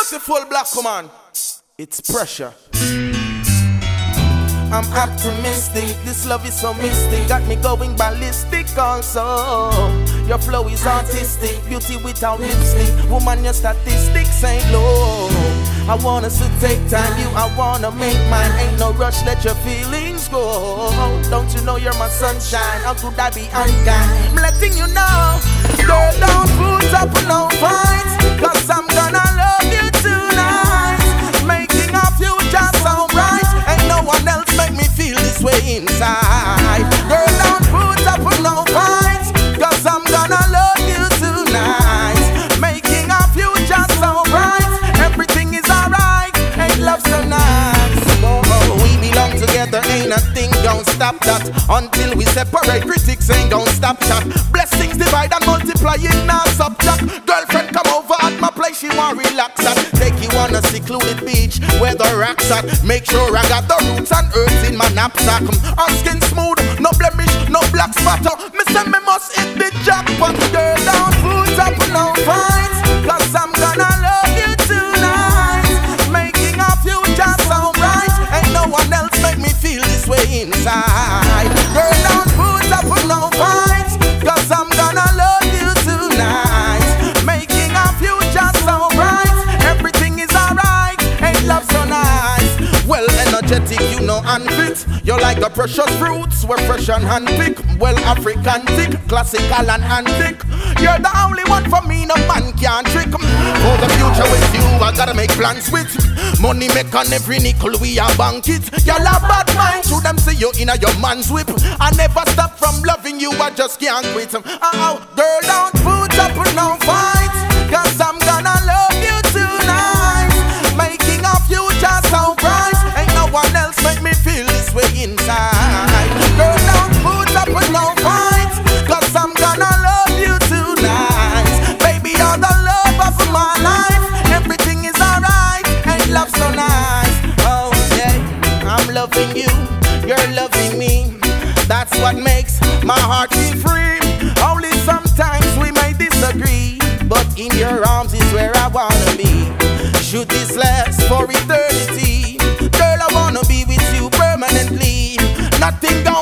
Full black command. It's pressure. I'm optimistic, this love is so mystic. Got me going ballistic also. Your flow is artistic, beauty without lipstick. Woman, your statistics ain't low. I want us to take time, you, I wanna make mine. Ain't no rush, let your feelings go. Don't you know you're my sunshine? How could I be unkind? I'm letting you know. Girl, don't put up no fights, cause I'm gonna love you tonight. Making our future so bright. Ain't no one else make me feel this way inside. Girl, don't put up no fights, cause I'm gonna love you tonight. Making our future so bright. Everything is alright. Ain't love so nice. Oh, we belong together, ain't nothing gon' stop that. Until we separate, critics ain't gon' stop that. Blessings divide and multiply in our subtract. Girlfriend come over at my place, she want relax at. Take you on a secluded beach where the rocks at. Make sure I got the roots and earths in my knapsack. Our skin smooth, no blemish, no black spatter. Me say me must hit the jackpot. Girl, don't put up no fights, cause I'm gonna love you tonight. Making our future so bright. Ain't no one else make me feel this way inside. Girl, don't put up no fights, cause I'm gonna love you tonight. Making our future so bright. Everything is alright. Ain't love so nice. Well, energetic, you know, and fit. You're like the precious fruits, we're fresh and handpicked. Well, African thick, classical and antique. You're the only one for me, no man can trick. For the future with you, I gotta make plans with. Money make on every nickel, we are bank it. Y'all have bad mind, should them see you in a your man's whip. I never stop from loving you, I just can't quit. Oh, girl, don't put up no fights, cause I'm gonna love you tonight. Making our future so bright. Ain't no one else make me feel this way inside. Girl, don't put up no fights, cause I'm gonna love you tonight. Baby, you're the love of my life. Everything is alright. Ain't love so nice. Oh yeah, I'm loving you, you're loving me. That's what makes my heart feel free. Only sometimes we may disagree, but in your arms is where I wanna be. Should this last for eternity, girl, I wanna be with you permanently. Nothing